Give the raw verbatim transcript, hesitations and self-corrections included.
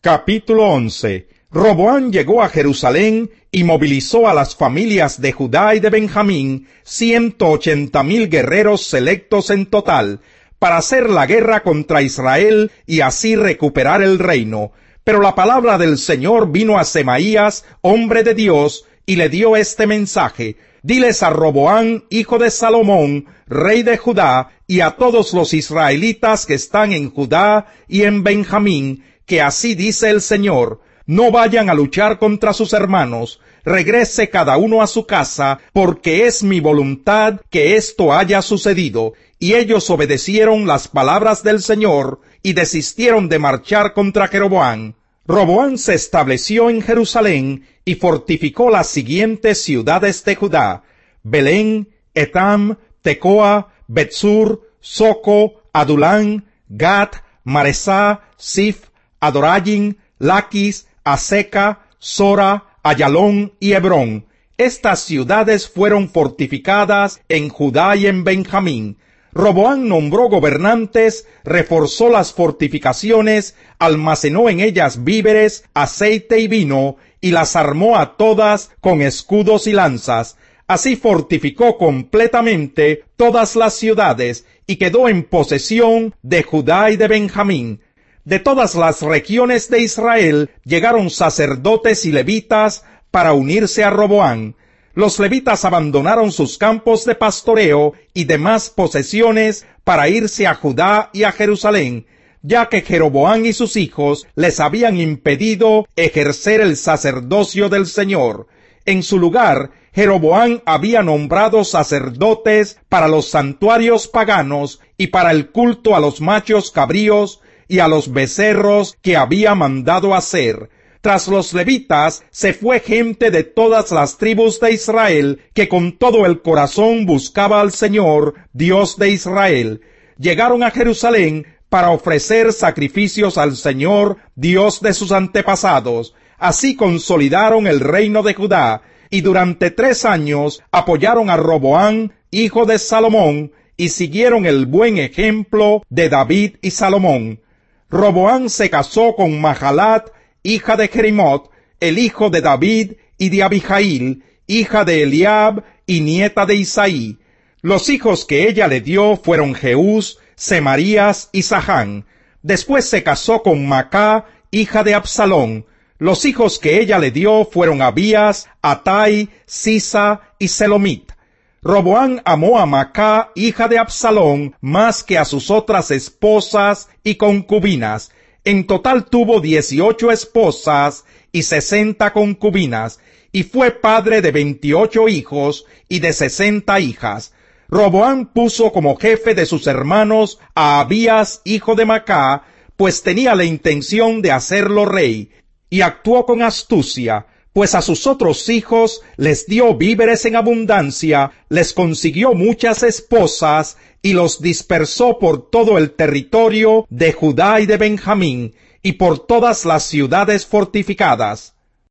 Capítulo once. Roboam llegó a Jerusalén y movilizó a las familias de Judá y de Benjamín, ciento ochenta mil guerreros selectos en total, para hacer la guerra contra Israel y así recuperar el reino. Pero la palabra del Señor vino a Semaías, hombre de Dios, y le dio este mensaje: diles a Roboam, hijo de Salomón, rey de Judá, y a todos los israelitas que están en Judá y en Benjamín, que así dice el Señor: no vayan a luchar contra sus hermanos, regrese cada uno a su casa, porque es mi voluntad que esto haya sucedido. Y ellos obedecieron las palabras del Señor, y desistieron de marchar contra Jeroboam. Roboam se estableció en Jerusalén, y fortificó las siguientes ciudades de Judá: Belén, Etam, Tecoa, Betsur, Soco, Adulán, Gat, Maresá, Sif, Adorayim, Laquis, Aseca, Sora, Ayalón y Hebrón. Estas ciudades fueron fortificadas en Judá y en Benjamín. Roboam nombró gobernantes, reforzó las fortificaciones, almacenó en ellas víveres, aceite y vino, y las armó a todas con escudos y lanzas. Así fortificó completamente todas las ciudades, y quedó en posesión de Judá y de Benjamín. De todas las regiones de Israel llegaron sacerdotes y levitas para unirse a Roboam. Los levitas abandonaron sus campos de pastoreo y demás posesiones para irse a Judá y a Jerusalén, ya que Jeroboam y sus hijos les habían impedido ejercer el sacerdocio del Señor. En su lugar, Jeroboam había nombrado sacerdotes para los santuarios paganos y para el culto a los machos cabríos y a los becerros que había mandado hacer. Tras los levitas se fue gente de todas las tribus de Israel, que con todo el corazón buscaba al Señor, Dios de Israel. Llegaron a Jerusalén para ofrecer sacrificios al Señor, Dios de sus antepasados. Así consolidaron el reino de Judá, y durante tres años apoyaron a Roboam, hijo de Salomón, y siguieron el buen ejemplo de David y Salomón. Roboam se casó con Mahalat, hija de Jerimot, el hijo de David, y de Abijail, hija de Eliab y nieta de Isaí. Los hijos que ella le dio fueron Jeús, Semarías y Sahán. Después se casó con Macá, hija de Absalón. Los hijos que ella le dio fueron Abías, Atai, Sisa y Selomit. Roboam amó a Macá, hija de Absalón, más que a sus otras esposas y concubinas. En total tuvo dieciocho esposas y sesenta concubinas, y fue padre de veintiocho hijos y de sesenta hijas. Roboam puso como jefe de sus hermanos a Abías, hijo de Macá, pues tenía la intención de hacerlo rey, y actuó con astucia, pues a sus otros hijos les dio víveres en abundancia, les consiguió muchas esposas, y los dispersó por todo el territorio de Judá y de Benjamín, y por todas las ciudades fortificadas.